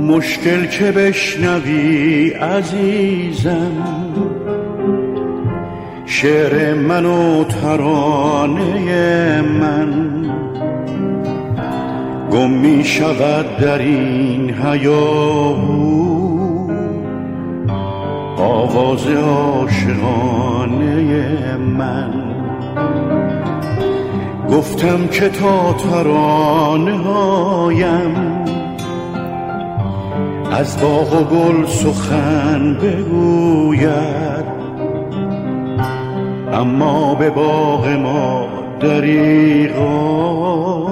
مشکل که بشنوی عزیزم شعر من و ترانه من، گم می شود در این هیاهو آواز عاشقانه من. گفتم که تا ترانه هایم از باغ و گل سخن بگوید، اما به باغ ما دریغا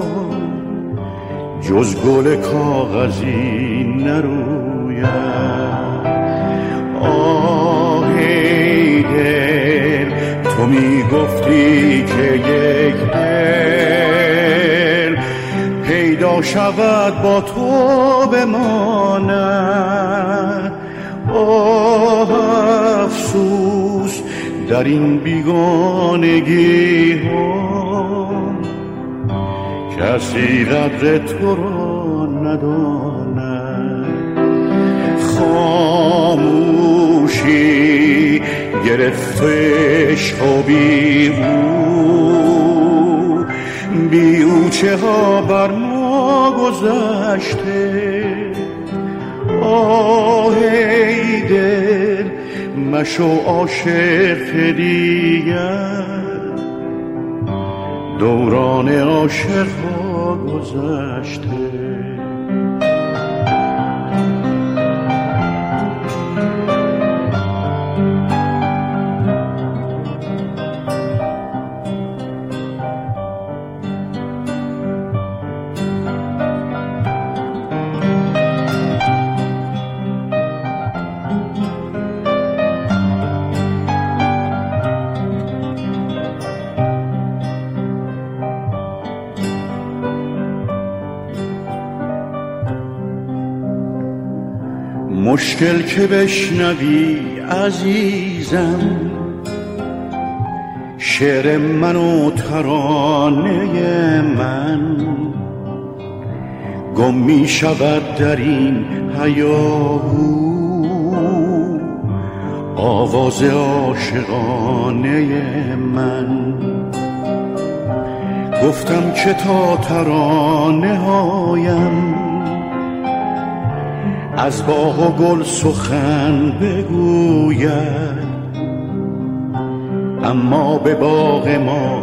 جز گل کاغذی نروید. آه ای دل تو می گفتی که یک دل پیدا شود با تو بماند. آه افسوس در این بیگانگی ها کسی قدر تو را نداند. خاموشی گرفتش و بی او چه ها بر ما گذشته. آه ای دل مشو عاشق دیگر، دوران عاشق ها گذشته. مشکل که بشنوی عزیزم شعر من و ترانه من، گم می شود در این هیاهو آواز عاشقانه من. گفتم که تا ترانه هایم از باغ و گل سخن بگوید، اما به باغ ما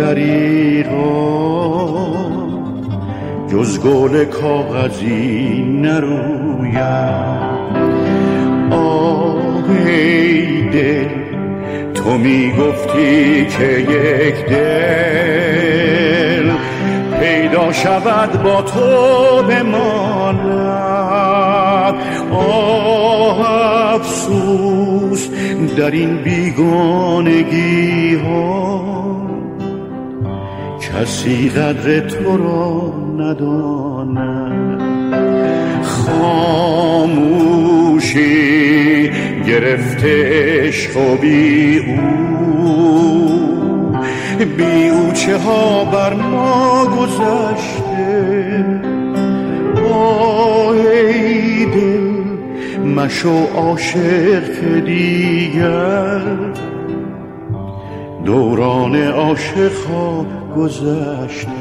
دریغا جز گل کاغذی نروید. آه ای دل تو می گفتی که یک دل پیدا شود با تو بماند. آه افسوس در این بیگانگی ها کسی قدر تو را نداند. خاموشی گرفت عشق و بی او چه ها بر ما گذشته. آه ای دل مشو عاشق دیگر، دوران عاشق ها گذشته.